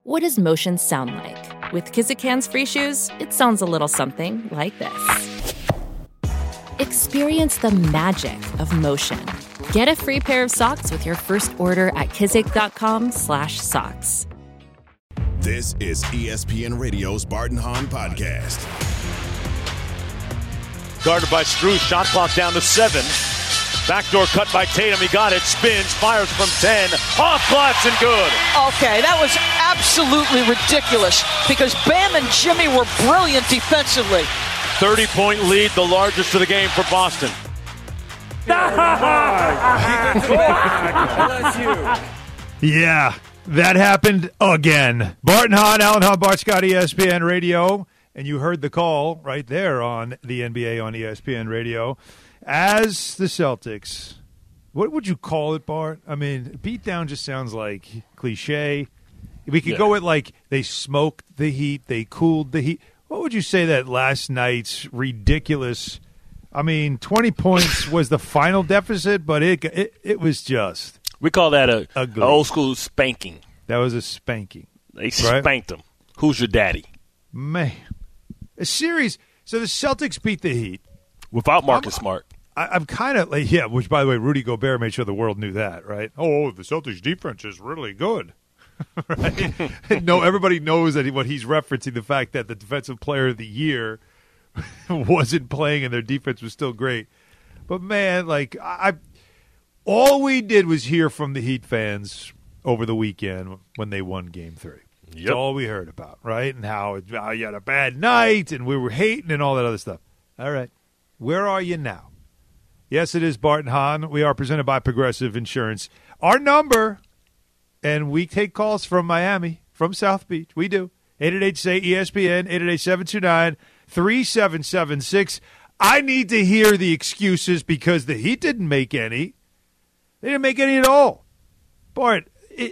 What does motion sound like? With Kizikans free shoes, it sounds a little something like this. Experience the magic of motion. Get a free pair of socks with your first order at kizik.com/socks. This is ESPN Radio's Bart and Hahn podcast. Guarded by Strus, shot clock down to 7. Backdoor cut by Tatum, he got it, spins, fires from 10, off glass and good. Okay, that was absolutely ridiculous because Bam and Jimmy were brilliant defensively. 30-point lead, the largest of the game for Boston. Yeah, that happened again. Bart and Hahn, Alan Hahn, Bart Scott, ESPN Radio. And you heard the call right there on the NBA on ESPN Radio. As the Celtics, what would you call it, Bart? I mean, beatdown just sounds like cliche. We could go with like they smoked the Heat, they cooled the Heat. What would you say that last night's ridiculous? I mean, 20 points was the final deficit, but it was just. We call that a ugly. Old school spanking. That was a spanking. They spanked them. Who's your daddy? Man, a series. So the Celtics beat the Heat without Marcus Smart. I'm kind of like, yeah, which, by the way, Rudy Gobert made sure the world knew that, right? Oh, the Celtics defense is really good. Right? No, everybody knows that what he's referencing, the fact that the defensive player of the year wasn't playing and their defense was still great. But, man, like, all we did was hear from the Heat fans over the weekend when they won Game 3. That's all we heard about, right? And how you had a bad night and we were hating and all that other stuff. All right. Where are you now? Yes, it is Bart and Hahn. We are presented by Progressive Insurance. Our number, and we take calls from Miami, from South Beach. We do. 888-SAY-ESPN, 888-729-3776. I need to hear the excuses because the Heat didn't make any. They didn't make any at all. Bart,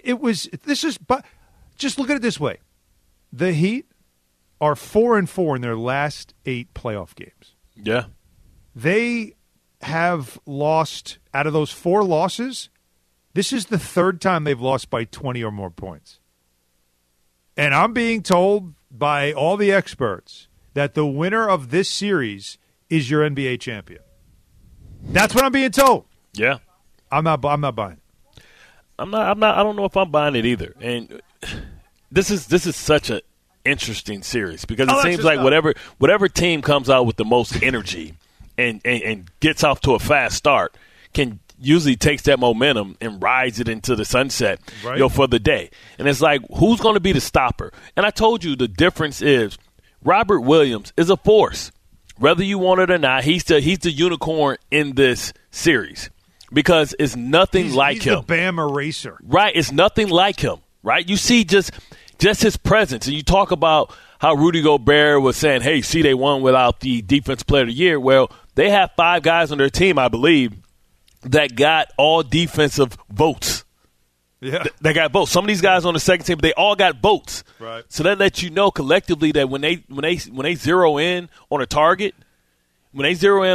just look at it this way. The Heat are 4-4 in their last 8 playoff games. Yeah. They have lost, out of those 4 losses, this is the 3rd time they've lost by 20 or more points. And I'm being told by all the experts that the winner of this series is your NBA champion. That's what I'm being told. Yeah. I'm not buying it. I don't know if I'm buying it either. And this is such an interesting series because it seems like whatever team comes out with the most energy and gets off to a fast start can usually takes that momentum and rides it into the sunset, right, for the day. And it's like, who's going to be the stopper? And I told you the difference is Robert Williams is a force. Whether you want it or not, he's the unicorn in this series because it's nothing like him. He's the Bam eraser. Right, it's nothing like him, right? You see just his presence, and you talk about how Rudy Gobert was saying, hey, see, they won without the Defensive Player of the Year. Well, they have 5 guys on their team, I believe, that got all defensive votes. Yeah. They got votes. Some of these guys on the second team, they all got votes. Right. So that lets you know collectively that when they zero in on a target, like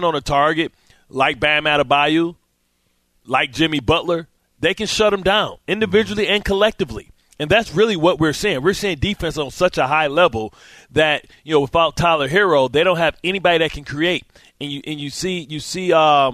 Bam Adebayo, like Jimmy Butler, they can shut them down individually and collectively. And that's really what we're seeing. We're seeing defense on such a high level that, without Tyler Hero, they don't have anybody that can create. And you see I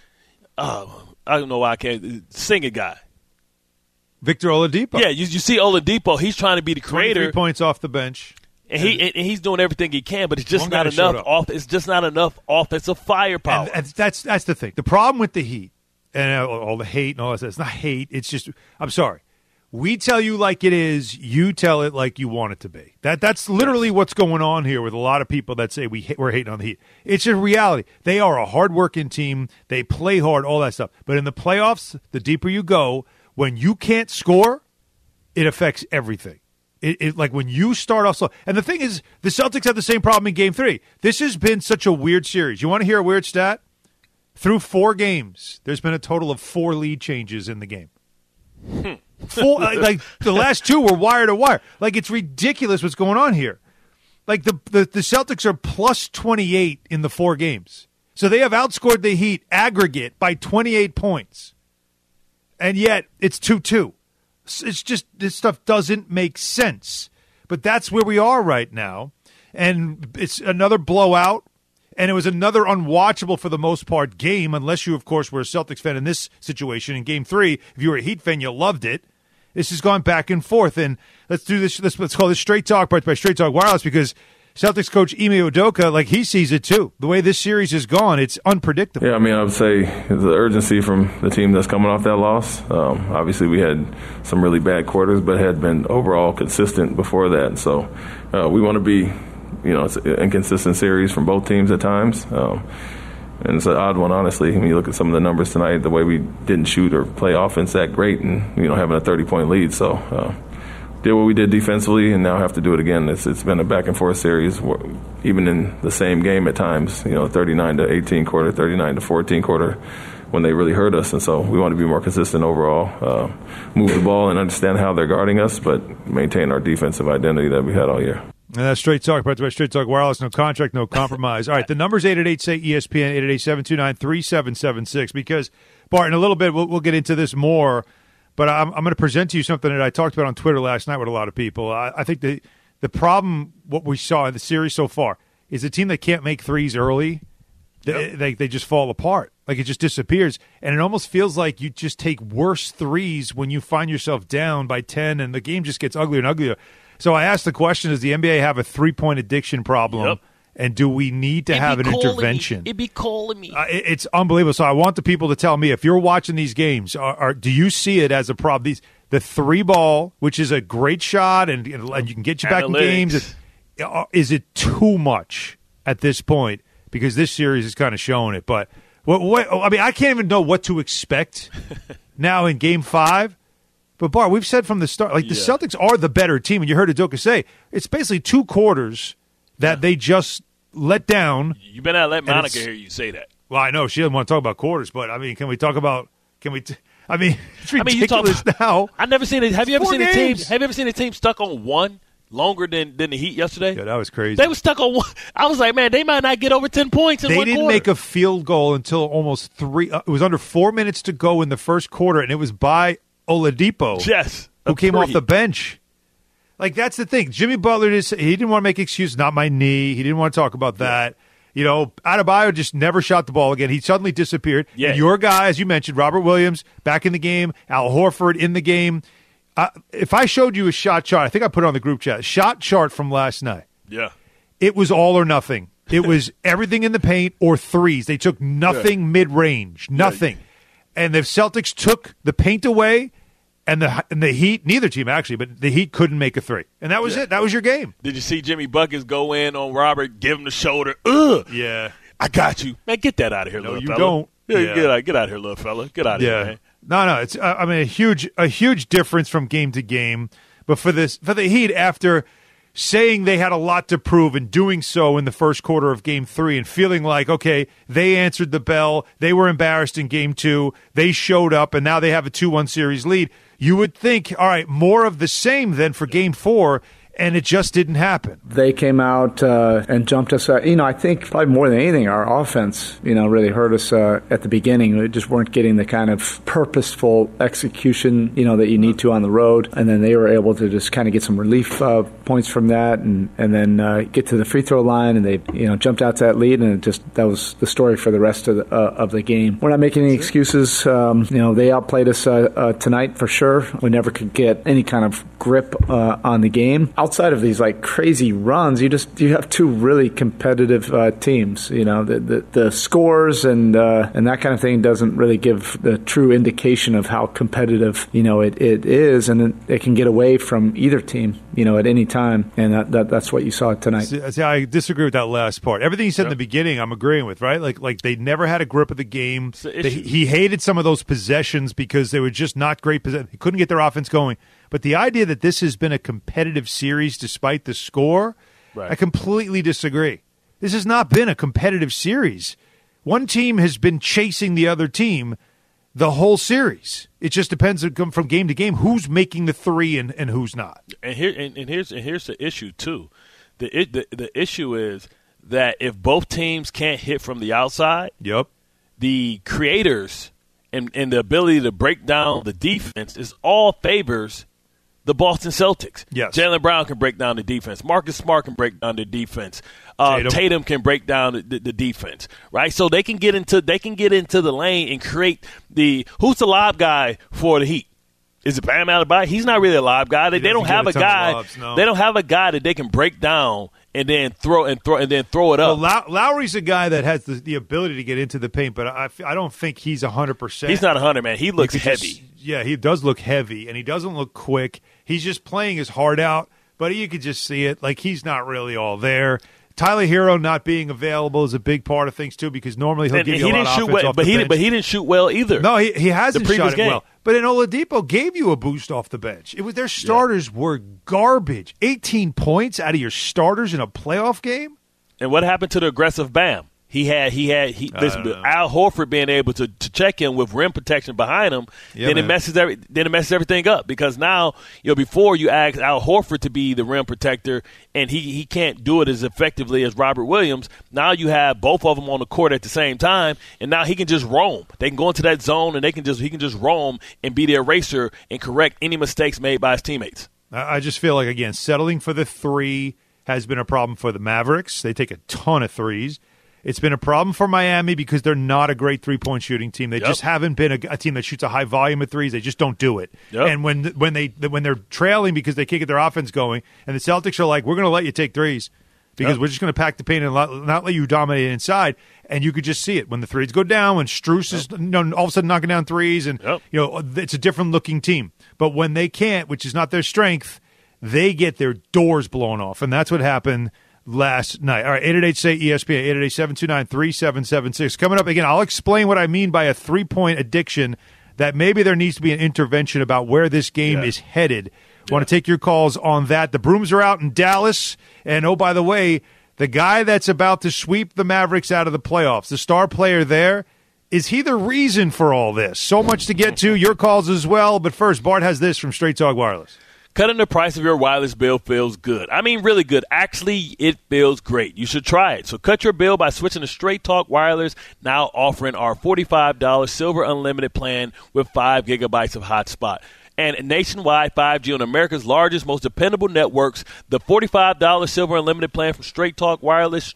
don't know why I can't sing a guy. Victor Oladipo. Yeah, you see Oladipo. He's trying to be the creator. 23 points off the bench. And he's doing everything he can, but it's just not enough. It's just not enough offensive firepower. And that's the thing. The problem with the Heat and all the hate and all that, it's not hate. It's just, I'm sorry. We tell you like it is. You tell it like you want it to be. That's literally what's going on here with a lot of people that say we're hating on the Heat. It's a reality. They are a hard-working team. They play hard, all that stuff. But in the playoffs, the deeper you go, when you can't score, it affects everything. It like when you start off slow. And the thing is, the Celtics have the same problem in Game 3. This has been such a weird series. You want to hear a weird stat? Through 4 games, there's been a total of 4 lead changes in the game. 4, like the last 2 were wire to wire. Like, it's ridiculous what's going on here. Like the Celtics are plus 28 in the 4 games. So they have outscored the Heat aggregate by 28 points. And yet it's 2-2. It's just this stuff doesn't make sense. But that's where we are right now. And it's another blowout. And it was another unwatchable, for the most part, game, unless you, of course, were a Celtics fan in this situation. In Game 3, if you were a Heat fan, you loved it. This has gone back and forth. And let's do this. Let's call this Straight Talk, brought by Straight Talk Wireless, because Celtics coach Ime Udoka, like, he sees it too. The way this series has gone, it's unpredictable. Yeah, I mean, I would say the urgency from the team that's coming off that loss. Obviously, we had some really bad quarters, but had been overall consistent before that. So we want to be, it's an inconsistent series from both teams at times. And it's an odd one, honestly. When you look at some of the numbers tonight, the way we didn't shoot or play offense that great, and having a 30-point lead. So did what we did defensively, and now have to do it again. It's been a back and forth series, even in the same game at times. 39-18 quarter, 39-14 quarter, when they really hurt us. And so we want to be more consistent overall, move the ball and understand how they're guarding us, but maintain our defensive identity that we had all year. And that's Straight Talk, brought to you by Straight Talk Wireless. No contract, no compromise. All right, the number's 888-SAY-ESPN, 888-729-3776. Because, Bart, in a little bit, we'll get into this more, but I'm going to present to you something that I talked about on Twitter last night with a lot of people. I think the problem, what we saw in the series so far, is a team that can't make threes early, they just fall apart. Like, it just disappears. And it almost feels like you just take worse threes when you find yourself down by 10, and the game just gets uglier and uglier. So I asked the question, does the NBA have a three-point addiction problem? Yep. And do we need to have an intervention? It'd be calling me. It's unbelievable. So I want the people to tell me, if you're watching these games, do you see it as a problem? The three ball, which is a great shot, and you can get you back in games, is it too much at this point? Because this series is kind of showing it. But I can't even know what to expect now in Game 5. But, Bart, we've said from the start, the Celtics are the better team. And you heard Udoka say, it's basically two quarters that they just let down. You better not let Monica hear you say that. Well, I know she doesn't want to talk about quarters, but, I mean, can we talk about – it's ridiculous now. I've never seen it. Have you ever seen a team stuck on one longer than the Heat yesterday? Yeah, that was crazy. They were stuck on one. I was like, man, they might not get over 10 points in one quarter. They didn't make a field goal until almost it was under 4 minutes to go in the first quarter, and it was by – Oladipo, who came off the bench. Like, that's the thing. Jimmy Butler, he didn't want to make excuses. Not my knee. He didn't want to talk about that. Adebayo just never shot the ball again. He suddenly disappeared. Yeah. And your guy, as you mentioned, Robert Williams, back in the game. Al Horford in the game. If I showed you a shot chart, I think I put it on the group chat, shot chart from last night. Yeah. It was all or nothing. It was everything in the paint or threes. They took nothing mid-range. Nothing. Yeah. And the Celtics took the paint away. And the Heat, neither team actually, but the Heat couldn't make a three. And that was it. That was your game. Did you see Jimmy Buckets go in on Robert, give him the shoulder? Ugh. Yeah. I got you. Man, get that out of here, little fella. No, you don't. Yeah. Get out of here, little fella. Get out of here, man. No. It's a huge difference from game to game. But for the Heat, after saying they had a lot to prove and doing so in the first quarter of Game 3 and feeling like, okay, they answered the bell, they were embarrassed in Game 2, they showed up, and now they have a 2-1 series lead, you would think, all right, more of the same then for Game 4, and it just didn't happen. They came out and jumped us. I think probably more than anything, our offense, really hurt us at the beginning. We just weren't getting the kind of purposeful execution, that you need to on the road. And then they were able to just kind of get some relief points from that, and then get to the free throw line, and they, jumped out to that lead, and that was the story for the rest of the game. We're not making any excuses. They outplayed us tonight for sure. We never could get any kind of grip on the game. Outside of these crazy runs, you have two really competitive teams. The scores and that kind of thing doesn't really give the true indication of how competitive it is, and it can get away from either team at any time, and that's what you saw tonight. See, I disagree with that last part. Everything you said in the beginning, I'm agreeing with. Right, like they never had a grip of the game. He hated some of those possessions because they were just not great possessions. He couldn't get their offense going. But the idea that this has been a competitive series despite the score, I completely disagree. This has not been a competitive series. One team has been chasing the other team the whole series. It just depends from game to game who's making the three and who's not. And here's the issue too. The issue is that if both teams can't hit from the outside, yep, the creators and the ability to break down the defense is all favors the Boston Celtics. Yes. Jaylen Brown can break down the defense. Marcus Smart can break down the defense. Tatum can break down the defense, right? So they can get into the lane and create who's the lob guy for the Heat? Is it Bam Adebayo? He's not really a lob guy. They don't have a guy. Lobs, no. They don't have a guy that they can break down and then throw it up. Well, Lowry's a guy that has the ability to get into the paint, but I don't think he's 100%. He's not 100, man. He looks heavy. He does look heavy, and he doesn't look quick. He's just playing his heart out, but you could just see it. Like, he's not really all there. Tyler Hero not being available is a big part of things, too, because normally he'll give you a lot of offense off the bench. But he didn't shoot well either. No, he hasn't shot it game. well. But Oladipo gave you a boost off the bench. Their starters were garbage. 18 points out of your starters in a playoff game? And what happened to the aggressive Bam? Listen, Al Horford being able to check in with rim protection behind him, then it messes everything up, because now, before you ask Al Horford to be the rim protector and he can't do it as effectively as Robert Williams. Now you have both of them on the court at the same time, and now he can just roam. They can go into that zone and he can just roam and be the eraser and correct any mistakes made by his teammates. I just feel like, again, settling for the three has been a problem for the Mavericks. They take a ton of threes. It's been a problem for Miami because they're not a great three-point shooting team. They just haven't been a team that shoots a high volume of threes. They just don't do it. Yep. And when they're trailing because they can't get their offense going, and the Celtics are like, we're going to let you take threes because we're just going to pack the paint and not let you dominate inside. And you could just see it when the threes go down, when Strus is all of a sudden knocking down threes, and it's a different-looking team. But when they can't, which is not their strength, they get their doors blown off, and that's what happened last night. All right, 888-SAY-ESPN, 888-729-3776. Coming up again, I'll explain what I mean by a three-point addiction, that maybe there needs to be an intervention about where this game is headed. I want to take your calls on that. The brooms are out in Dallas, and oh, by the way, the guy that's about to sweep the Mavericks out of the playoffs, the star player there, is he the reason for all this? So much to get to. Your calls as well, but first, Bart has this from Straight Talk Wireless. Cutting the price of your wireless bill feels good. I mean, really good. Actually, it feels great. You should try it. So cut your bill by switching to Straight Talk Wireless, now offering our $45 Silver Unlimited plan with 5 gigabytes of hotspot. And nationwide 5G on America's largest, most dependable networks. The $45 Silver Unlimited plan from Straight Talk Wireless,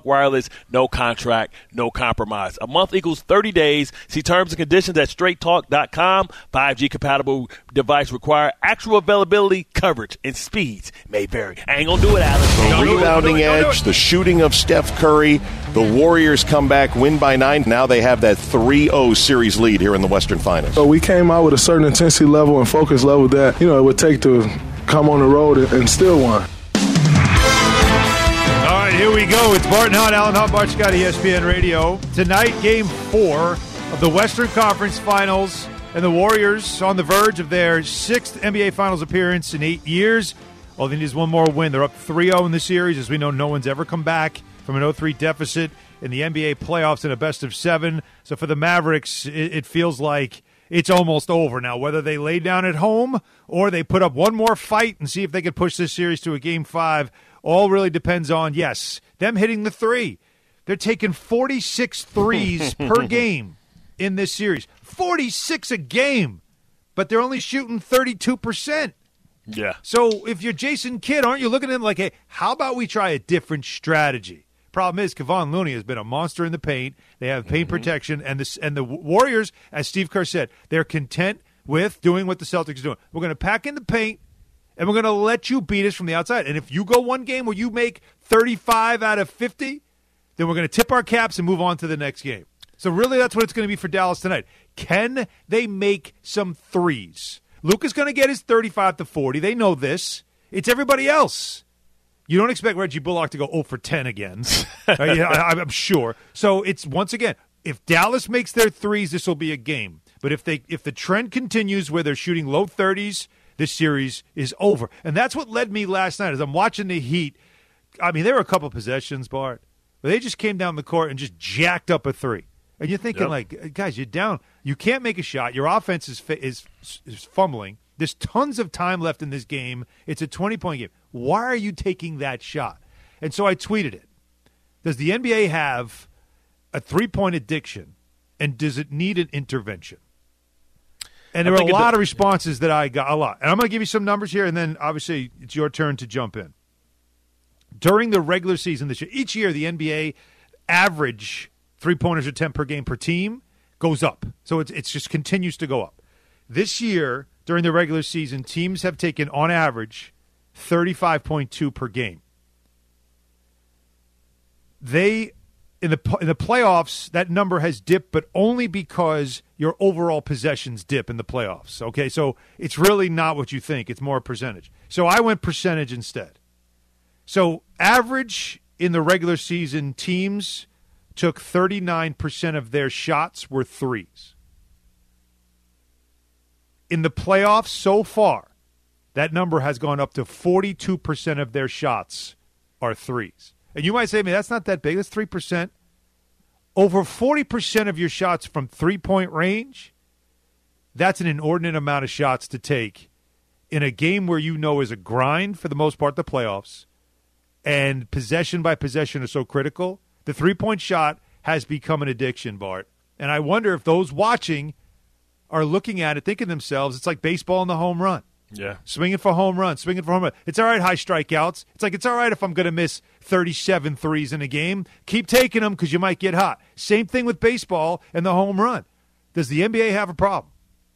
no contract, no compromise. A month equals 30 days. See terms and conditions at straighttalk.com. 5G compatible device require. Actual availability, coverage, and speeds may vary. I ain't going to do it, Alex. The rebounding edge, the shooting of Steph Curry. The Warriors come back, win by 9. Now they have that 3-0 series lead here in the Western Finals. So we came out with a certain intensity level and focus level that, it would take to come on the road and still win. All right, here we go. It's Bart and Hahn, Alan Hahn, Bart Scott, ESPN Radio. Tonight, Game 4 of the Western Conference Finals, and the Warriors on the verge of their 6th NBA Finals appearance in 8 years. All they need is one more win. They're up 3-0 in the series. As we know, no one's ever come back from an 0-3 deficit in the NBA playoffs in a best-of-7. So for the Mavericks, it feels like it's almost over now. Whether they lay down at home or they put up one more fight and see if they can push this series to a Game 5, all really depends on, yes, them hitting the three. They're taking 46 threes per game in this series. 46 a game, but they're only shooting 32%. Yeah. So if you're Jason Kidd, aren't you looking at him like, hey, how about we try a different strategy? Problem is, Kevon Looney has been a monster in the paint. They have paint protection, and the Warriors, as Steve Kerr said, they're content with doing what the Celtics are doing. We're going to pack in the paint, and we're going to let you beat us from the outside. And if you go one game where you make 35 out of 50, then we're going to tip our caps and move on to the next game. So really that's what it's going to be for Dallas tonight. Can they make some threes? Luka's going to get his 35 to 40. They know this. It's everybody else. You don't expect Reggie Bullock to go 0 for 10 again. I'm sure. So it's, once again, if Dallas makes their threes, this will be a game. But if the trend continues where they're shooting low 30s, this series is over. And that's what led me last night as I'm watching the Heat. I mean, there were a couple possessions, Bart, but they just came down the court and just jacked up a three. And you're thinking, like, guys, you're down. You can't make a shot. Your offense is fumbling. There's tons of time left in this game. It's a 20-point game. Why are you taking that shot? And so I tweeted it. Does the NBA have a three-point addiction? and does it need an intervention? And there were a lot of responses that I got, a lot. And I'm going to give you some numbers here, and then obviously it's your turn to jump in. During the regular season this year, each year the NBA average three-pointers attempt per game per team goes up. So it's just continues to go up. This year, during the regular season, teams have taken, on average, 35.2 per game. In the playoffs, that number has dipped, but only because your overall possessions dip in the playoffs. Okay, so it's really not what you think. It's more a percentage. So I went percentage instead. So average in the regular season, teams took 39% of their shots were threes. In the playoffs so far, that number has gone up to 42% of their shots are threes. And you might say to me, that's not that big. That's 3%. Over 40% of your shots from three-point range, that's an inordinate amount of shots to take in a game where you know is a grind for the most part, the playoffs, and possession by possession is so critical. The three-point shot has become an addiction, Bart. And I wonder if those watching are looking at it, thinking to themselves, it's like baseball in the home run. Yeah. Swinging for home run. It's all right, high strikeouts. It's all right if I'm going to miss 37 threes in a game. Keep taking them because you might get hot. Same thing with baseball and the home run. Does the NBA have a problem?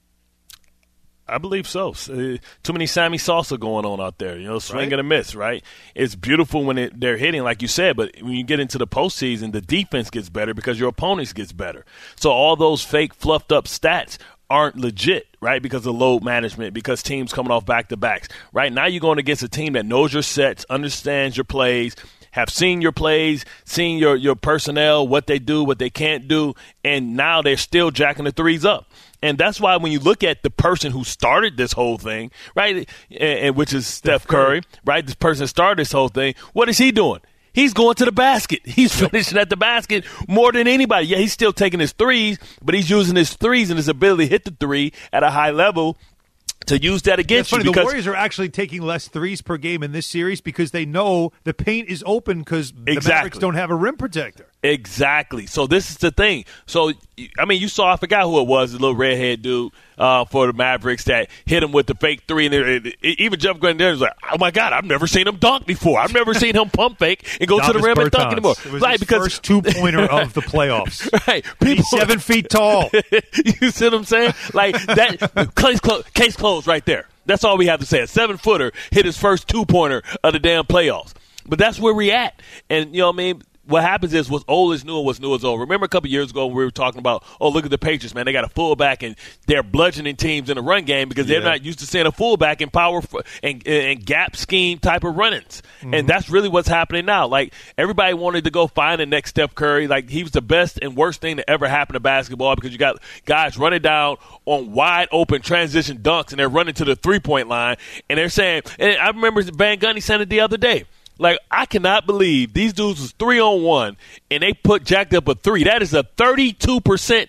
I believe so. Too many Sammy Sosa going on out there, swing and a miss, right? It's beautiful when they're hitting, like you said, but when you get into the postseason, the defense gets better because your opponents gets better. So all those fake, fluffed up stats aren't legit, right, because of load management, because teams coming off back-to-backs. Right now you're going against a team that knows your sets, understands your plays, have seen your plays, seen your personnel, what they do, what they can't do, and now they're still jacking the threes up. And that's why when you look at the person who started this whole thing, right, and which is Steph Curry, right, this person started this whole thing, what is he doing? He's going to the basket. He's finishing at the basket more than anybody. Yeah, he's still taking his threes, but he's using his threes and his ability to hit the three at a high level to use that against you. The Warriors are actually taking less threes per game in this series because they know the paint is open because the Mavericks don't have a rim protector. Exactly. So this is the thing. So, I mean, you saw, I forgot who it was, the little redhead dude for the Mavericks that hit him with the fake three. And even Jeff Grandin was like, oh, my God, I've never seen him dunk before. I've never seen him pump fake and go to the rim and dunk anymore. It was his first two-pointer of the playoffs. Right. He's 7 feet tall. You see what I'm saying? Like, that case closed right there. That's all we have to say. A 7-footer hit his first two-pointer of the damn playoffs. But that's where we're at. And, you know what I mean? What happens is what's old is new and what's new is old. Remember a couple years ago when we were talking about, oh, look at the Patriots, man. They got a fullback and they're bludgeoning teams in the run game because they're not used to seeing a fullback in power and gap scheme type of run-ins. Mm-hmm. And that's really what's happening now. Like, everybody wanted to go find the next Steph Curry. Like, he was the best and worst thing to ever happen to basketball because you got guys running down on wide-open transition dunks and they're running to the three-point line. And they're saying, and I remember Van Gundy saying it the other day, like, I cannot believe these dudes was 3-on-1 and they jacked up a three. That is a 32%,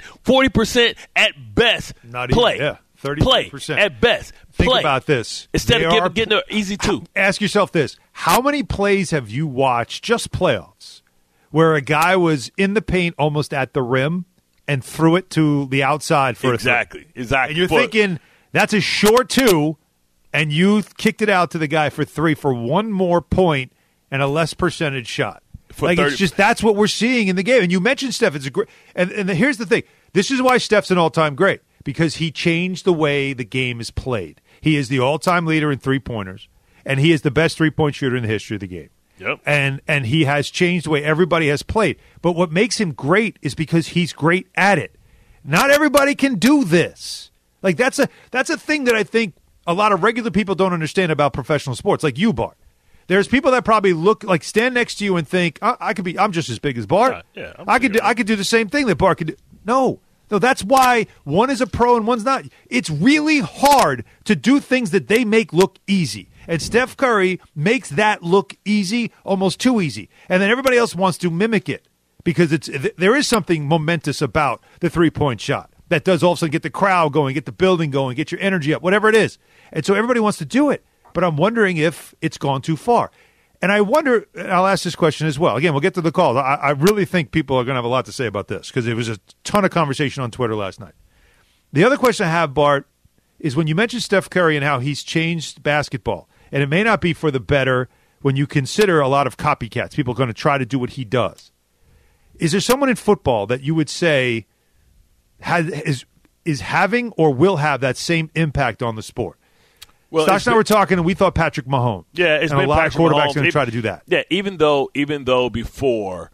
40% at best play. 32% at best. Think about this. Instead of getting an easy two. Ask yourself this. How many plays have you watched, just playoffs, where a guy was in the paint almost at the rim and threw it to the outside for a three? Exactly. And you're thinking, that's a short two, and you kicked it out to the guy for three for one more point and a less percentage shot. Like, it's just, that's what we're seeing in the game. And you mentioned Steph. It's a great, and here's the thing. This is why Steph's an all-time great, because he changed the way the game is played. He is the all-time leader in three-pointers, and he is the best three-point shooter in the history of the game. Yep. And he has changed the way everybody has played. But what makes him great is because he's great at it. Not everybody can do this. Like, that's a thing that I think a lot of regular people don't understand about professional sports, like you, Bart. There's people that probably stand next to you and think, I'm just as big as Bart. I could do the same thing that Bart could do. No, that's why one is a pro and one's not. It's really hard to do things that they make look easy. And Steph Curry makes that look easy, almost too easy. And then everybody else wants to mimic it because there is something momentous about the three-point shot that does all of a sudden get the crowd going, get the building going, get your energy up, whatever it is. And so everybody wants to do it. But I'm wondering if it's gone too far. And I wonder, I'll ask this question as well. Again, we'll get to the calls. I really think people are going to have a lot to say about this because there was a ton of conversation on Twitter last night. The other question I have, Bart, is when you mentioned Steph Curry and how he's changed basketball, and it may not be for the better when you consider a lot of copycats, people are going to try to do what he does. Is there someone in football that you would say is having or will have that same impact on the sport? Well, Stosh and I were talking, and we thought Patrick Mahomes. Yeah, it's and been a lot Patrick of quarterbacks Mahomes. Going to try to do that. Yeah, even though before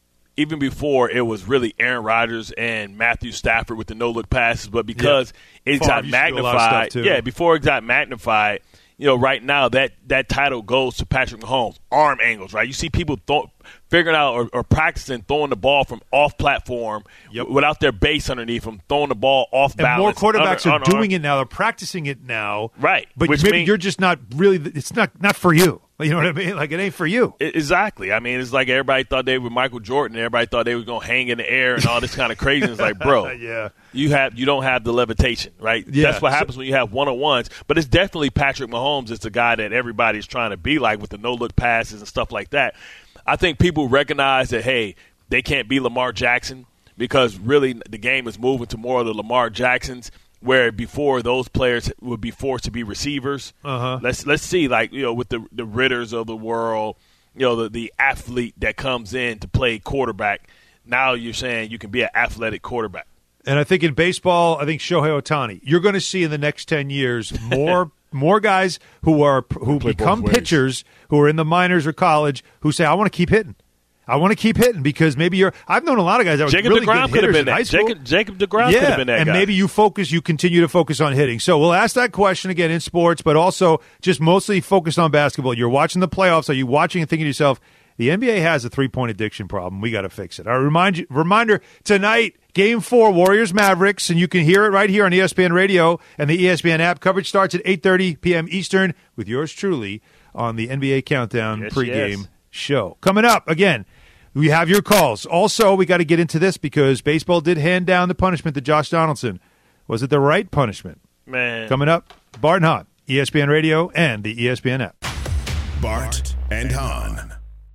it was really Aaron Rodgers and Matthew Stafford with the no-look passes, but because it got magnified, before it got magnified, right now that title goes to Patrick Mahomes. Arm angles, right? You see people figuring out or practicing throwing the ball from off-platform without their base underneath them, throwing the ball off balance. And more quarterbacks are doing it now. They're practicing it now. Right. But maybe you're just not really – it's not for you. You know what I mean? Like, it ain't for you. Exactly. I mean, it's like everybody thought they were Michael Jordan. Everybody thought they were going to hang in the air and all this kind of craziness. Like, bro, you don't have the levitation, right? Yeah. That's what happens when you have one-on-ones. But it's definitely Patrick Mahomes. It's the guy that everybody's trying to be like with the no-look passes and stuff like that. I think people recognize that, hey, they can't be Lamar Jackson because really the game is moving to more of the Lamar Jacksons, where before those players would be forced to be receivers. Let's see, like, with the Ritters of the world, the athlete that comes in to play quarterback. Now you're saying you can be an athletic quarterback. And I think in baseball, I think Shohei Ohtani, you're going to see in the next 10 years more guys who become pitchers who are in the minors or college who say, I want to keep hitting. I want to keep hitting because maybe I've known a lot of guys that were really good hitters in high school. Jacob DeGrom could have been that guy. And maybe you continue to focus on hitting. So we'll ask that question again in sports, but also just mostly focused on basketball. You're watching the playoffs. Are you watching and thinking to yourself, the NBA has a three-point addiction problem. We got to fix it. Reminder, tonight, Game 4, Warriors-Mavericks, and you can hear it right here on ESPN Radio and the ESPN app. Coverage starts at 8:30 p.m. Eastern with yours truly on the NBA Countdown pregame show. Coming up, again, we have your calls. Also, we got to get into this because baseball did hand down the punishment to Josh Donaldson. Was it the right punishment? Man. Coming up, Bart and Hahn, ESPN Radio and the ESPN app. Bart and Hahn.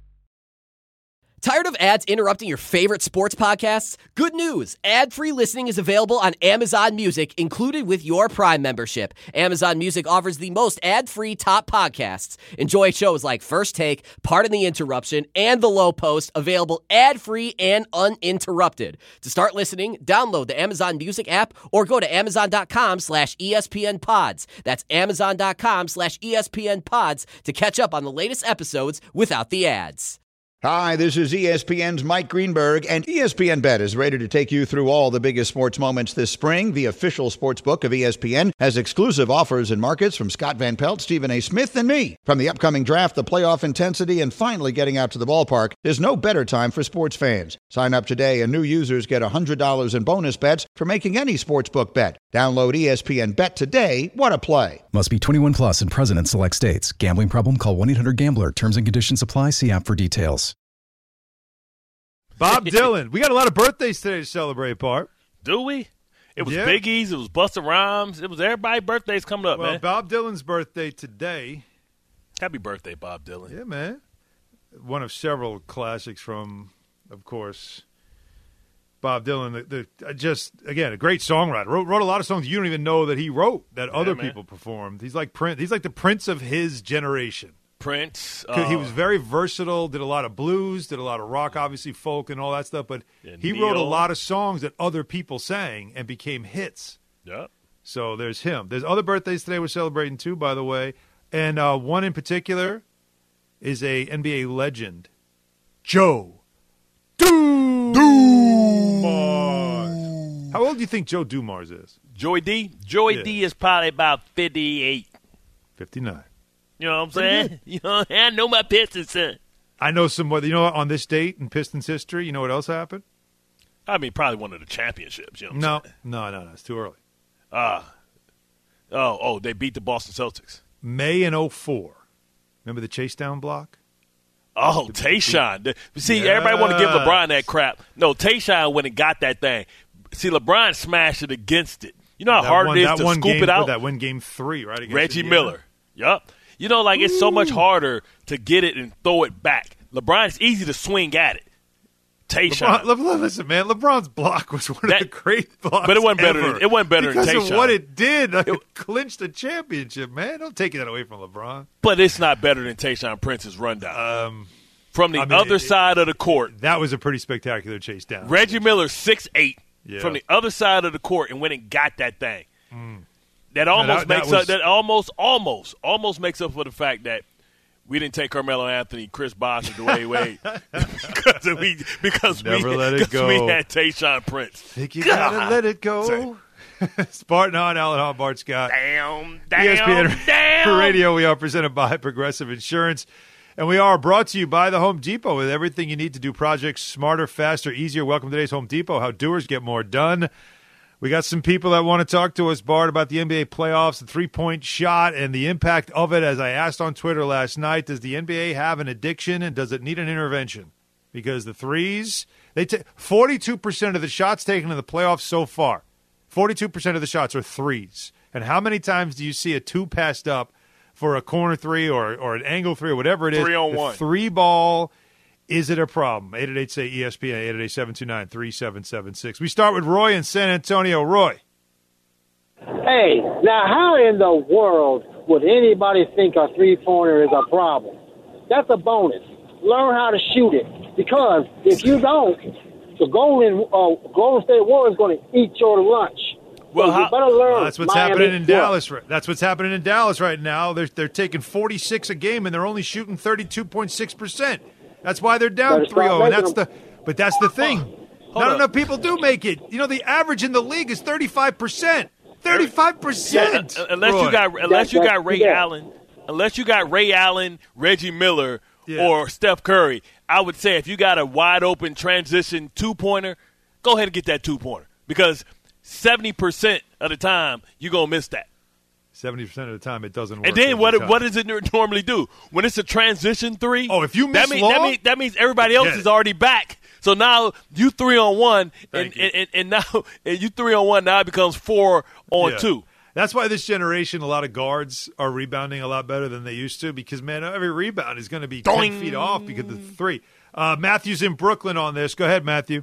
Tired of ads interrupting your favorite sports podcasts? Good news! Ad-free listening is available on Amazon Music, included with your Prime membership. Amazon Music offers the most ad-free top podcasts. Enjoy shows like First Take, Pardon the Interruption, and The Low Post, available ad-free and uninterrupted. To start listening, download the Amazon Music app or go to Amazon.com/ESPN Pods. That's Amazon.com/ESPN Pods to catch up on the latest episodes without the ads. Hi, this is ESPN's Mike Greenberg, and ESPN Bet is ready to take you through all the biggest sports moments this spring. The official sports book of ESPN has exclusive offers and markets from Scott Van Pelt, Stephen A. Smith, and me. From the upcoming draft, the playoff intensity, and finally getting out to the ballpark, there's no better time for sports fans. Sign up today, and new users get $100 in bonus bets for making any sportsbook bet. Download ESPN Bet today. What a play. Must be 21 plus and present in select states. Gambling problem? Call 1-800-GAMBLER. Terms and conditions apply. See app for details. Bob Dylan. We got a lot of birthdays today to celebrate, Bart. Do we? It was Biggie's. It was Busta Rhymes. It was everybody's birthdays coming up, man. Bob Dylan's birthday today. Happy birthday, Bob Dylan. Yeah, man. One of several classics from, of course, Bob Dylan. Again, a great songwriter. Wrote a lot of songs you don't even know that he wrote that other people performed. He's like Prince. He's like the Prince of his generation. Prince. He was very versatile, did a lot of blues, did a lot of rock, obviously folk and all that stuff, but he wrote a lot of songs that other people sang and became hits. Yeah. So there's him. There's other birthdays today we're celebrating too, by the way. And one in particular is a NBA legend, Joe Dumars. How old do you think Joe Dumars is? Joey D? Joey D is probably about 58. 59. You know what I'm saying? I know my Pistons, son. I know some more. You know what? On this date in Pistons history, you know what else happened? I mean, probably one of the championships. You No. know It's too early. They beat the Boston Celtics. May in 2004. Remember the chase down block? Oh, Tayshaun. See, everybody want to give LeBron that crap. No, Tayshaun went and got that thing. See, LeBron smashed it against it. You know how hard it is to scoop it out? That win game 3, right? Reggie Miller. Yup. like it's so much harder to get it and throw it back. LeBron, it's easy to swing at it. Tayshaun. Listen, man, LeBron's block was one of the great blocks but it wasn't ever. better. It wasn't better than Tayshaun. Because of what it did. It clinched a championship, man. Don't take that away from LeBron. But it's not better than Tayshaun Prince's rundown. From the other side of the court. That was a pretty spectacular chase down. Reggie Miller, 6'8", from the other side of the court and went and got that thing. That almost almost makes up for the fact that we didn't take Carmelo Anthony, Chris Bosh, and Dwayne Wade because we had Tayshaun Prince. Think you gotta let it go. Spartan Hahn, Alan Hahn, Bart Scott. Damn. ESPN Radio. We are presented by Progressive Insurance. And we are brought to you by the Home Depot with everything you need to do projects smarter, faster, easier. Welcome to today's Home Depot, how doers get more done. We got some people that want to talk to us, Bart, about the NBA playoffs, the three-point shot, and the impact of it. As I asked on Twitter last night, does the NBA have an addiction, and does it need an intervention? Because the threes, 42% of the shots taken in the playoffs so far, 42% of the shots are threes. And how many times do you see a two passed up for a corner three or an angle three or whatever it is? 3-on-1. The three ball. Is it a problem? 888-SAY-ESPN, 888-729-3776. We start with Roy in San Antonio. Roy. Hey, now how in the world would anybody think a three-pointer is a problem? That's a bonus. Learn how to shoot it. Because if you don't, the Golden State Warriors is going to eat your lunch. Well, you better learn. That's what's happening in Dallas. That's what's happening in Dallas right now. They're taking 46 a game, and they're only shooting 32.6%. That's why they're down 3-0, but that's the thing. Not enough people do make it. You know, the average in the league is 35%. 35%. Unless you got Ray Allen, Reggie Miller, or Steph Curry, I would say if you got a wide open transition two-pointer, go ahead and get that two-pointer because 70% of the time you're gonna miss that. 70% of the time it doesn't work. And then what does it normally do? When it's a transition three, if you miss that means everybody else is already back. So now you 3-on-1, and now you 3-on-1. Now it becomes 4-on-2. That's why this generation, a lot of guards are rebounding a lot better than they used to because, man, every rebound is going to be 10 feet off because of the three. Matthew's in Brooklyn on this. Go ahead, Matthew.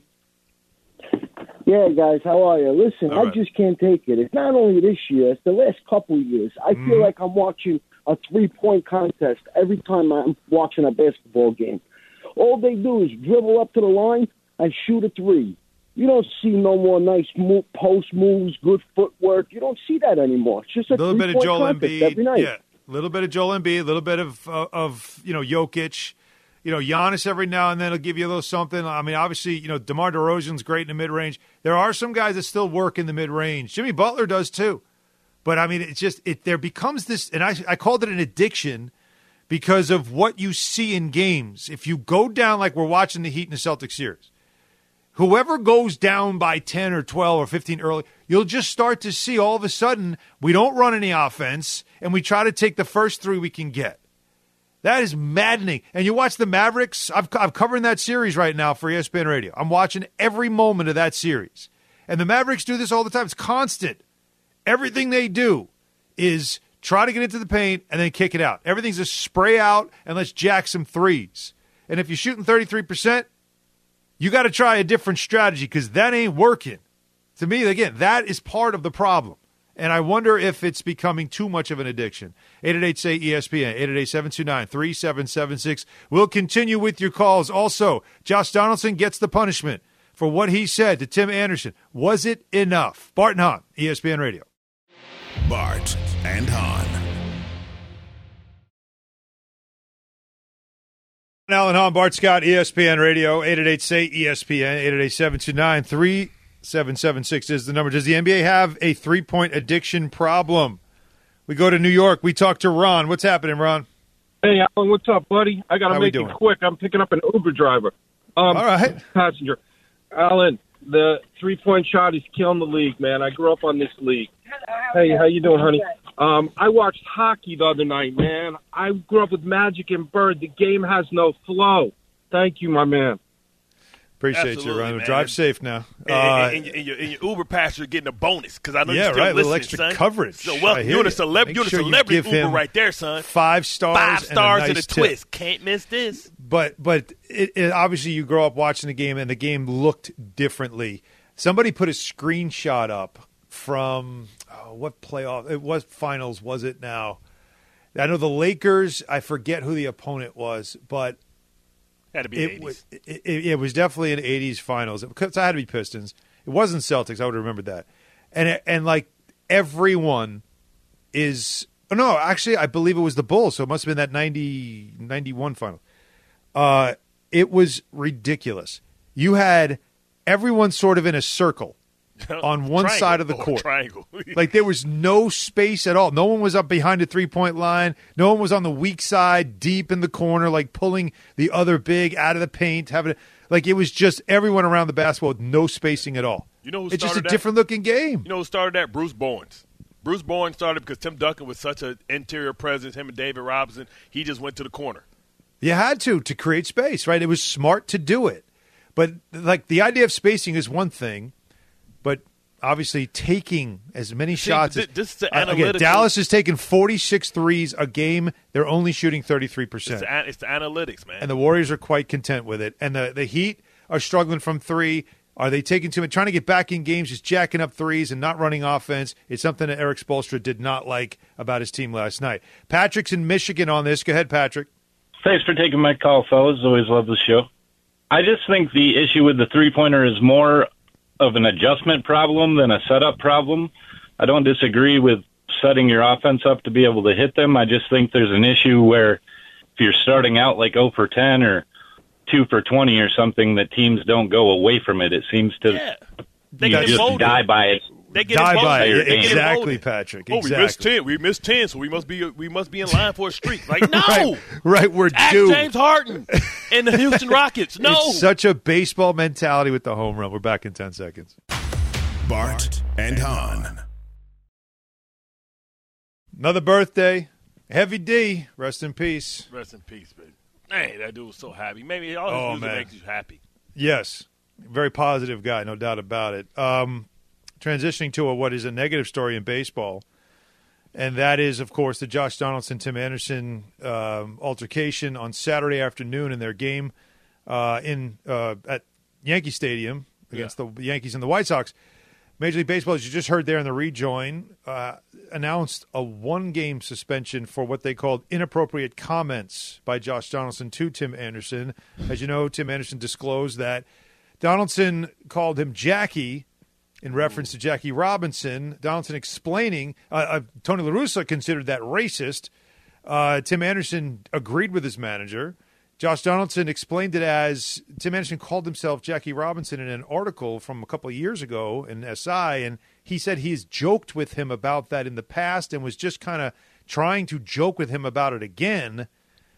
Yeah, guys, how are you? Listen, I just can't take it. It's not only this year, it's the last couple of years. I feel like I'm watching a three-point contest every time I'm watching a basketball game. All they do is dribble up to the line and shoot a three. You don't see no more nice post moves, good footwork. You don't see that anymore. It's just a little bit of Joel Embiid every night. Yeah, a little bit of Joel Embiid, a little bit of Jokic. Giannis every now and then will give you a little something. I mean, obviously, DeMar DeRozan's great in the mid-range. There are some guys that still work in the mid-range. Jimmy Butler does too. But, I mean, it's just there becomes this, and I called it an addiction because of what you see in games. If you go down like we're watching the Heat and the Celtics series, whoever goes down by 10 or 12 or 15 early, you'll just start to see all of a sudden we don't run any offense and we try to take the first three we can get. That is maddening. And you watch the Mavericks. I'm covering that series right now for ESPN Radio. I'm watching every moment of that series. And the Mavericks do this all the time. It's constant. Everything they do is try to get into the paint and then kick it out. Everything's a spray out and let's jack some threes. And if you're shooting 33%, you got to try a different strategy because that ain't working. To me, again, that is part of the problem. And I wonder if it's becoming too much of an addiction. 888-SAY-ESPN, 888-729-3776. We'll continue with your calls. Also, Josh Donaldson gets the punishment for what he said to Tim Anderson. Was it enough? Bart and Hahn, ESPN Radio. Bart and Hahn. Alan Hahn, Bart Scott, ESPN Radio, 888-SAY-ESPN, 888-729-3776 is the number. Does the NBA have a three-point addiction problem? We go to New York. We talk to Ron. What's happening, Ron? Hey, Alan, what's up, buddy? I got to make it quick. I'm picking up an Uber driver. All right. Passenger. Alan, the three-point shot is killing the league, man. I grew up on this league. Hey, how you doing, honey? I watched hockey the other night, man. I grew up with Magic and Bird. The game has no flow. Thank you, my man. Appreciate you, Ryan. Drive safe now. And your Uber passenger getting a bonus because I know you're still right, a little listening, extra son. coverage. So, well, you're the celebrity Uber right there, son. 5 stars. 5 stars and a, nice twist. Can't miss this. But it obviously you grow up watching the game, and the game looked differently. Somebody put a screenshot up from what playoff? It was finals, was it now? I know the Lakers. I forget who the opponent was, but had to be it was. It was definitely an '80s finals. It had to be Pistons. It wasn't Celtics. I would have remembered that. And like everyone is. Oh, no, actually, I believe it was the Bulls. So it must have been that 90-91 final. It was ridiculous. You had everyone sort of in a circle on one side of the court. Triangle. Like there was no space at all. No one was up behind the 3-point line. No one was on the weak side, deep in the corner, like pulling the other big out of the paint. It was just everyone around the basketball with no spacing at all. You know who it's just a that? different looking game. You know who started that? Bruce Bowen. Bruce Bowen started because Tim Duncan was such an interior presence. Him and David Robinson, he just went to the corner. You had to create space, right? It was smart to do it. But like the idea of spacing is one thing. But obviously taking as many shots. This is the analytics. Again, Dallas is taking 46 threes a game. They're only shooting 33%. It's the analytics, man. And the Warriors are quite content with it. And the Heat are struggling from 3. Are they taking too much? Trying to get back in games, just jacking up threes and not running offense. It's something that Eric Spoelstra did not like about his team last night. Patrick's in Michigan on this. Go ahead, Patrick. Thanks for taking my call, fellas. Always love the show. I just think the issue with the three-pointer is more of an adjustment problem than a setup problem. I don't disagree with setting your offense up to be able to hit them. I just think there's an issue where if you're starting out like 0 for 10 or 2 for 20 or something, that teams don't go away from it. It seems to you just die by it. They get die by it. They Exactly, Patrick. Oh, exactly. we missed 10, so we must be in line for a streak. Like, no, right, we're Ask due. James Harden and the Houston Rockets. No, it's such a baseball mentality with the home run. We're back in 10 seconds. Bart and Hahn. Another birthday, Heavy D. Rest in peace. Rest in peace, baby. Man, that dude was so happy. Maybe all his music makes you happy. Yes, very positive guy, no doubt about it. Transitioning to what is a negative story in baseball, and that is, of course, the Josh Donaldson-Tim Anderson altercation on Saturday afternoon in their game at Yankee Stadium against the Yankees and the White Sox. Major League Baseball, as you just heard there in the rejoin, announced a 1-game suspension for what they called inappropriate comments by Josh Donaldson to Tim Anderson. As you know, Tim Anderson disclosed that Donaldson called him Jackie in reference to Jackie Robinson. Donaldson explaining, Tony La Russa considered that racist. Tim Anderson agreed with his manager. Josh Donaldson explained it as Tim Anderson called himself Jackie Robinson in an article from a couple of years ago in SI, and he said he's joked with him about that in the past and was just kind of trying to joke with him about it again,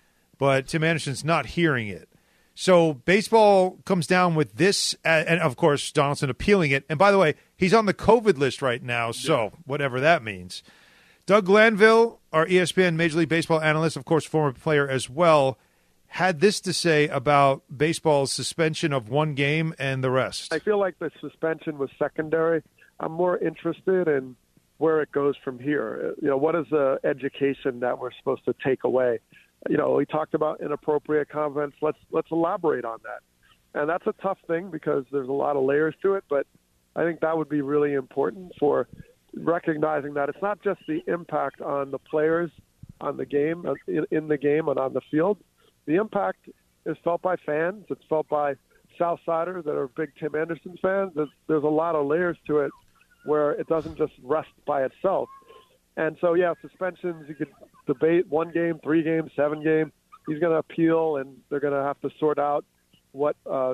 but Tim Anderson's not hearing it. So baseball comes down with this, and of course Donaldson appealing it. And by the way, he's on the COVID list right now, so whatever that means. Doug Glanville, our ESPN Major League Baseball analyst, of course former player as well, had this to say about baseball's suspension of 1 game and the rest. I feel like the suspension was secondary. I'm more interested in where it goes from here. You know, what is the education that we're supposed to take away? You know, we talked about inappropriate comments. Let's elaborate on that. And that's a tough thing because there's a lot of layers to it, but I think that would be really important for recognizing that it's not just the impact on the players on the game, in the game and on the field. The impact is felt by fans. It's felt by Southsiders that are big Tim Anderson fans. There's a lot of layers to it where it doesn't just rest by itself. And so, yeah, suspensions, you could debate 1 game, 3 games, 7 game. He's going to appeal, and they're going to have to sort out what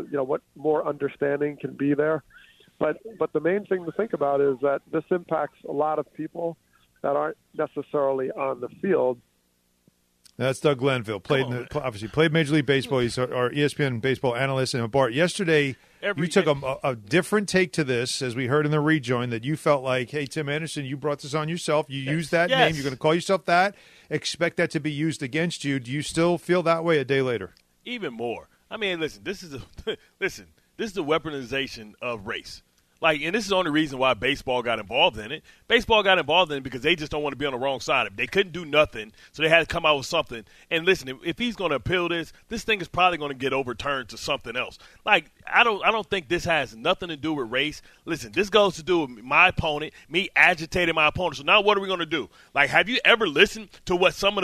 more understanding can be there. But the main thing to think about is that this impacts a lot of people that aren't necessarily on the field. That's Doug Glanville. Obviously played Major League Baseball. He's our ESPN baseball analyst. And Bart, yesterday you took a different take to this, as we heard in the rejoin, that you felt like, hey, Tim Anderson, you brought this on yourself. You used that name. You're going to call yourself that. Expect that to be used against you. Do you still feel that way a day later? Even more. I mean, listen, listen. This is the weaponization of race. Like, and this is the only reason why baseball got involved in it. Baseball got involved in it because they just don't want to be on the wrong side of it. They couldn't do nothing, so they had to come out with something. And listen, if he's going to appeal this thing is probably going to get overturned to something else. Like, I don't think this has nothing to do with race. Listen, this goes to do with my opponent, me agitating my opponent. So now what are we going to do? Like, have you ever listened to what some of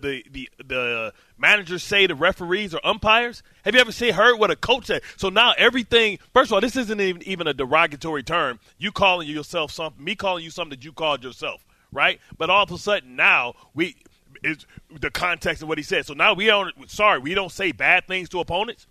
the managers say to referees or umpires? Have you ever heard what a coach said? So now everything, first of all, this isn't even a derogatory term. You calling yourself something, me calling you something that you called yourself, right? But all of a sudden now is the context of what he said. So now we don't say bad things to opponents.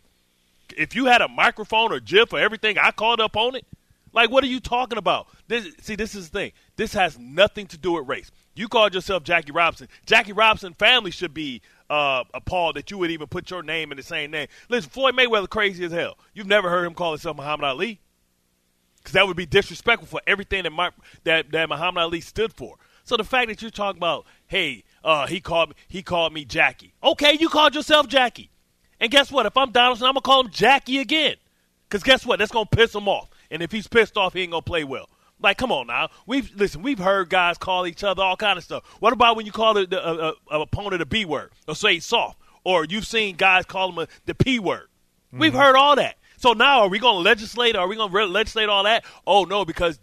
If you had a microphone or GIF for everything I called the opponent, like, what are you talking about? This is the thing. This has nothing to do with race. You called yourself Jackie Robinson. Jackie Robinson family should be appalled that you would even put your name in the same name. Listen, Floyd Mayweather crazy as hell. You've never heard him call himself Muhammad Ali, because that would be disrespectful for everything that Muhammad Ali stood for. So the fact that you're talking about, hey, he called me Jackie. Okay, you called yourself Jackie. And guess what? If I'm Donaldson, I'm going to call him Jackie again. Because guess what? That's going to piss him off. And if he's pissed off, he ain't going to play well. Like, come on now. We've heard guys call each other all kind of stuff. What about when you call the opponent a B word or say soft? Or you've seen guys call him the P word. Mm-hmm. We've heard all that. So now are we going to legislate? Are we going to legislate all that? Oh, no, because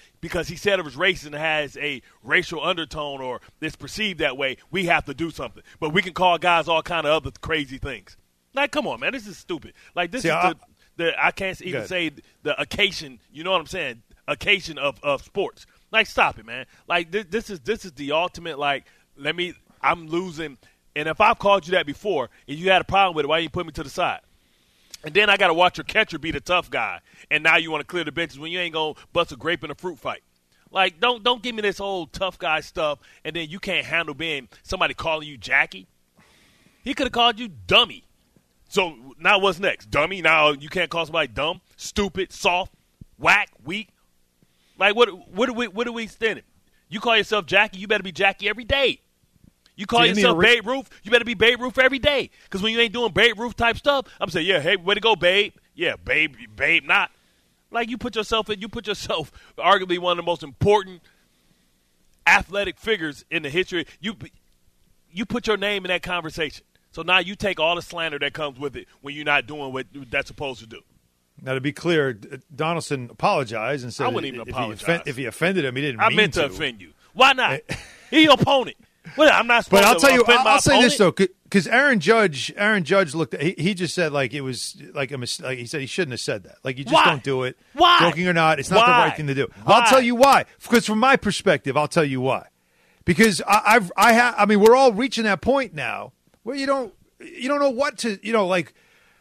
he said it was racist and has a racial undertone or it's perceived that way, we have to do something. But we can call guys all kind of other crazy things. Like, come on, man. This is stupid. Like, this is I can't even say the occasion, you know what I'm saying, occasion of sports. Like, stop it, man. Like, this is the ultimate, like, I'm losing. And if I've called you that before and you had a problem with it, why didn't you put me to the side? And then I got to watch your catcher be the tough guy, and now you want to clear the benches when you ain't going to bust a grape in a fruit fight. Like, don't give me this whole tough guy stuff, and then you can't handle being somebody calling you Jackie. He could have called you dummy. So now what's next? Dummy? Now you can't call somebody dumb, stupid, soft, whack, weak. Like, what are we standing? You call yourself Jackie, you better be Jackie every day. You call yourself Babe Ruth, you better be Babe Ruth every day. Because when you ain't doing Babe Ruth type stuff, I'm saying, yeah, hey, way to go, Babe. Yeah, Babe not. Like, you put yourself arguably one of the most important athletic figures in the history. You put your name in that conversation. So now you take all the slander that comes with it when you're not doing what that's supposed to do. Now, to be clear, Donaldson apologized and said I wouldn't even apologize. If he offended him, he didn't mean to. I meant to offend you. Why not? He's your opponent. Well, I'm not supposed to offend my opponent. But I'll say this, though, because Aaron Judge looked at he just said, like, it was like a mistake. Like, he said he shouldn't have said that. Like, you just don't do it. Why? Joking or not, it's not the right thing to do. I'll tell you why. Because from my perspective, I'll tell you why. Because I mean, we're all reaching that point now where you don't know what to, like,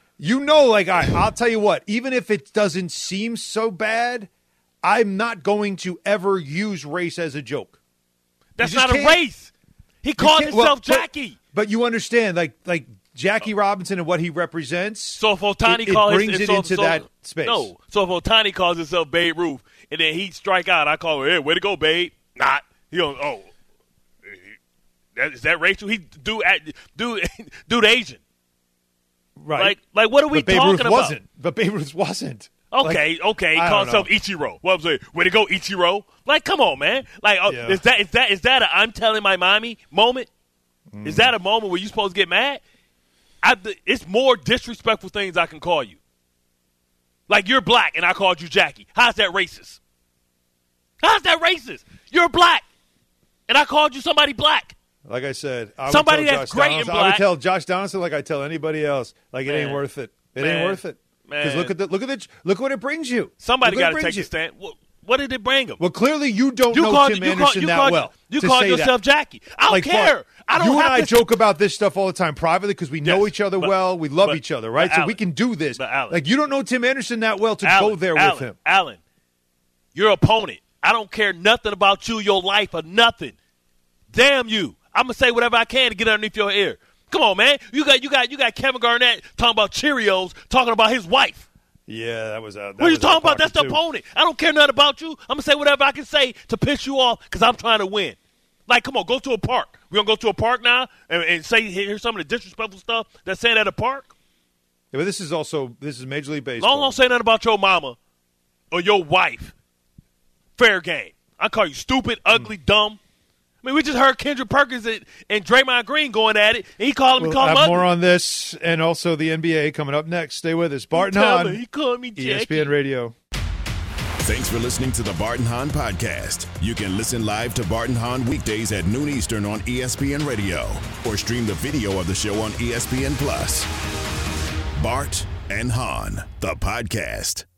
I'll tell you what, even if it doesn't seem so bad, I'm not going to ever use race as a joke. That's not a race. He called himself Jackie. But you understand, like Jackie Robinson and what he represents. So if Ohtani brings it into that space. No. So if Ohtani calls himself Babe Ruth and then he strike out, I call him, hey, way to go, Babe. Not. He goes, oh. Is that racial? He dude Asian, right? Like what are we talking about? But Babe Ruth wasn't. Okay. He called himself Ichiro. What I'm saying, way to go, Ichiro. Like, come on, man. Like, is that a I'm telling my mommy moment? Is that a moment where you're supposed to get mad? It's more disrespectful things I can call you. Like, you're black and I called you Jackie. How's that racist? You're black and I called you somebody black. Like I said, somebody that's great in black. I would tell Josh Donaldson like I tell anybody else. Like, it ain't worth it. It ain't worth it. Because look what it brings you. Somebody got to take a stand. What did it bring him? Well, clearly you don't know Tim Anderson that well. You called yourself Jackie. I don't care. You and I joke about this stuff all the time privately because we know each other well. We love each other, right? So we can do this. Like, you don't know Tim Anderson that well to go there with him. Alan, your opponent. I don't care nothing about you, your life, or nothing. Damn you. I'm going to say whatever I can to get underneath your ear. Come on, man. You got Kevin Garnett talking about Cheerios, talking about his wife. Yeah, that was what are you talking about? That's the opponent. I don't care nothing about you. I'm going to say whatever I can say to piss you off because I'm trying to win. Like, come on, go to a park. We're going to go to a park now and say, here's some of the disrespectful stuff that's saying at a park? Yeah, but this is Major League Baseball. Don't say nothing about your mama or your wife. Fair game. I call you stupid, ugly, dumb. I mean, we just heard Kendrick Perkins and Draymond Green going at it, and he called him ugly. More on this and also the NBA coming up next. Stay with us. Bart and Hahn, he called me Jackie. ESPN Radio. Thanks for listening to the Bart and Hahn podcast. You can listen live to Bart and Hahn weekdays at noon Eastern on ESPN Radio or stream the video of the show on ESPN Plus. Bart and Hahn, the podcast.